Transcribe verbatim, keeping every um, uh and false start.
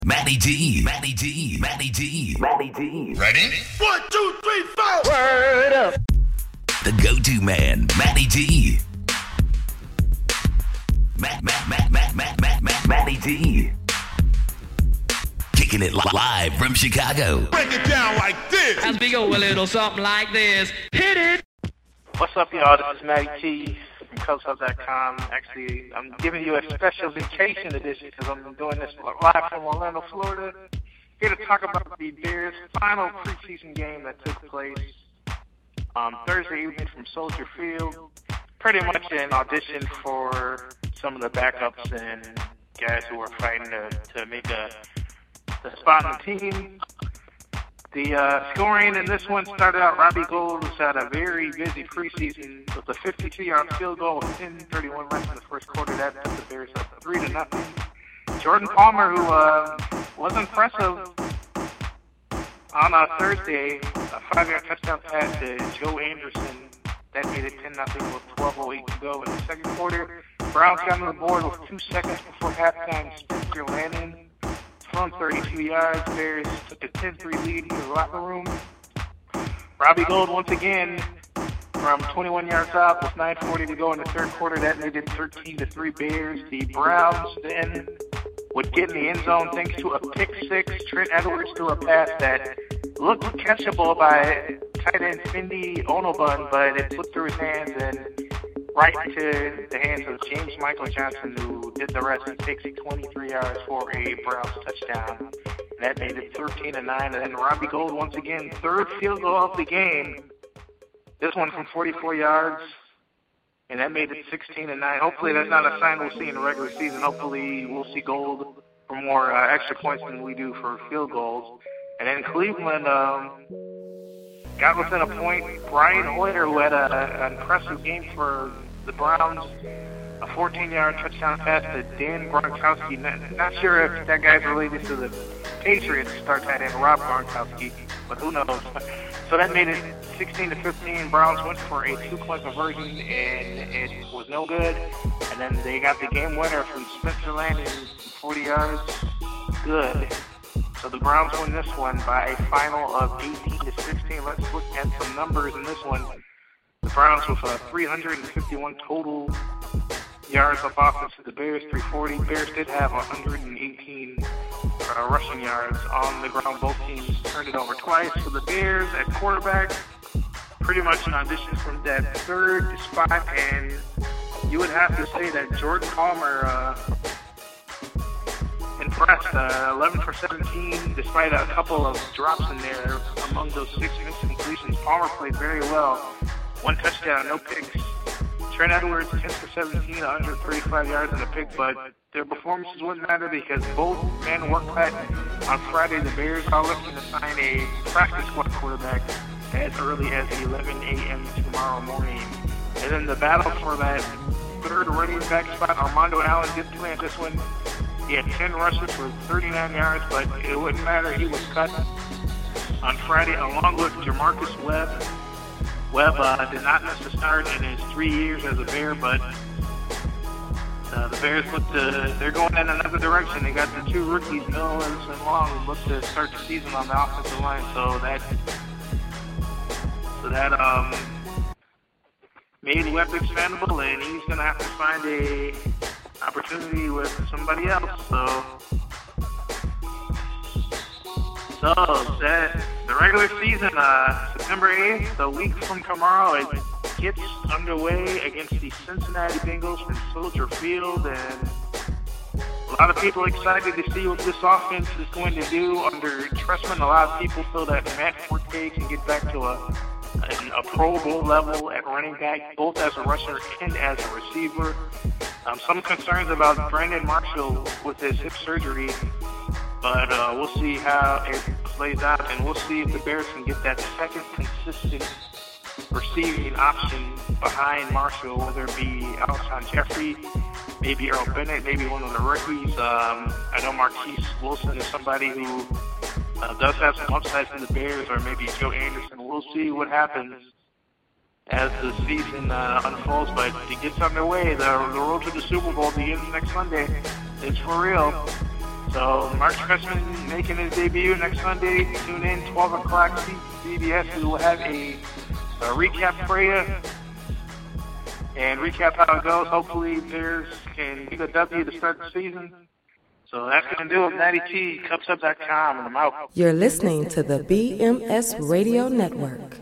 Matty D, Matty D, Matty D, Matty D. Ready? One, two, three, four. Word up. The go-to man, Matty D. Matt, Matt, Matt, Matt, Matt, Matt, Matt, Matty D. Kicking it li- live from Chicago. Break it down like this. As we go a little something like this. Hit it. What's up, y'all? This is Matty T from Cubs Hub dot com. Actually, I'm giving you a special vacation edition because I'm doing this live from Orlando, Florida. Here to talk about the Bears' final preseason game that took place um, Thursday evening from Soldier Field. Pretty much an audition for some of the backups and guys who are fighting to, to make a, the spot in the team. The uh, scoring in this one started out, Robbie Gould has had a very busy preseason with a fifty-two-yard field goal with ten thirty-one left in the first quarter. That put the Bears up three to nothing. Jordan Palmer, who uh, was impressive on uh, Thursday, a five-yard touchdown pass to Joe Anderson. That made it ten nothing with twelve oh eight to go in the second quarter. Browns got on the board with two seconds before halftime. Spencer Landon from thirty-two yards. Bears took a ten three lead into the locker room. Robbie Gould once again from twenty-one yards out with nine forty to go in the third quarter. That made it thirteen to three Bears. The Browns then would get in the end zone thanks to a pick six. Trent Edwards threw a pass that looked catchable by tight end Findy Onobun, but it slipped through his hands and right into the hands of James Michael Johnson, who did the rest. He takes twenty-three yards for a Browns touchdown. That made it thirteen to nine. And then Robbie Gould, once again, third field goal of the game. This one from forty-four yards, and that made it sixteen to nine. Hopefully that's not a sign we'll see in the regular season. Hopefully we'll see Gould for more uh, extra points than we do for field goals. And then Cleveland um, got within a point. Brian Hoyer, who had a, an impressive game for the Browns, a fourteen-yard touchdown pass to Dan Gronkowski. Not, not sure if that guy's related to the Patriots star tight end Rob Gronkowski, but who knows. So that made it sixteen to fifteen. Browns went for a two-point conversion, and it was no good. And then they got the game winner from Spencer Landon, forty yards. Good. So the Browns win this one by a final of eighteen to sixteen. Let's look at some numbers in this one. The Browns with uh, three hundred fifty-one total yards of offense to the Bears, three forty. Bears did have one hundred eighteen uh, rushing yards on the ground. Both teams turned it over twice. For the Bears at quarterback, pretty much an audition from that third spot, and you would have to say that Jordan Palmer uh, impressed. Uh, eleven for seventeen, despite a couple of drops in there among those six missed completions. Palmer played very well. One touchdown, no picks. Trent Edwards, ten for seventeen, one hundred thirty-five yards and a pick, but their performances wouldn't matter because both men worked hard. On Friday, the Bears are looking to sign a practice squad quarterback as early as eleven a.m. tomorrow morning. And then the battle for that third running back spot, Armando Allen did play at this one. He had ten rushes for thirty-nine yards, but it wouldn't matter. He was cut on Friday along with Jamarcus Webb. Webb uh, did not miss a start in his three years as a Bear, but uh, the Bears look to, they're going in another direction. They got the two rookies, Mills and Long, look to start the season on the offensive line. So that, so that um, made Webb expendable, and he's going to have to find a opportunity with somebody else. So, so that the regular season, uh, September eighth, a week from tomorrow, it gets underway against the Cincinnati Bengals from Soldier Field, and a lot of people excited to see what this offense is going to do under Trestman. A lot of people feel that Matt Forte can get back to a, a, a Pro Bowl level at running back, both as a rusher and as a receiver. Um, some concerns about Brandon Marshall with his hip surgery, but uh, we'll see how it plays out, and we'll see if the Bears can get that second consistent receiving option behind Marshall, whether it be Alshon Jeffrey, maybe Earl Bennett, maybe one of the rookies. Um, I know Marquise Wilson is somebody who uh, does have some upside for the Bears, or maybe Joe Anderson. We'll see what happens as the season uh, unfolds, but it gets underway. The, the road to the Super Bowl begins next Sunday. It's for real. So Mark Cressman making his debut next Sunday. Tune in, twelve o'clock, C B S. We will have a, a recap for you and recap how it goes. Hopefully Bears can get a W to start the season. So that's going to do it. Matty T, Cubs Hub dot com, and I'm out. You're listening to the B M S Radio Network.